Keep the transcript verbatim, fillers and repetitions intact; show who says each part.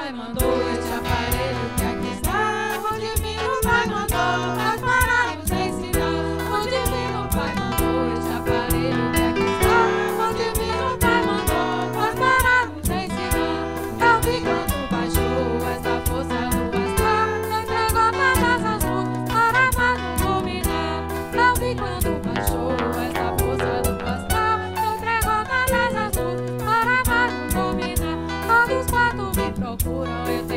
Speaker 1: Pai mandou este aparelho que aqui está. O Divino Pai mandou nós para nos ensinar. O Divino Pai mandou este aparelho que aqui está. O Divino Pai mandou nós para nos ensinar. Eu vi quando baixou essa força do astral, entregou todas as luzes para nós nos dominar. Eu vi quando baixou essa força do astral, entregou todas as luzes para nós nos dominar. Todos quanto me procuram, eu